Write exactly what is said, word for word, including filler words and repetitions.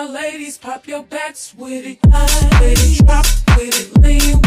my ladies, pop your backs with it. With it, drop with it, lean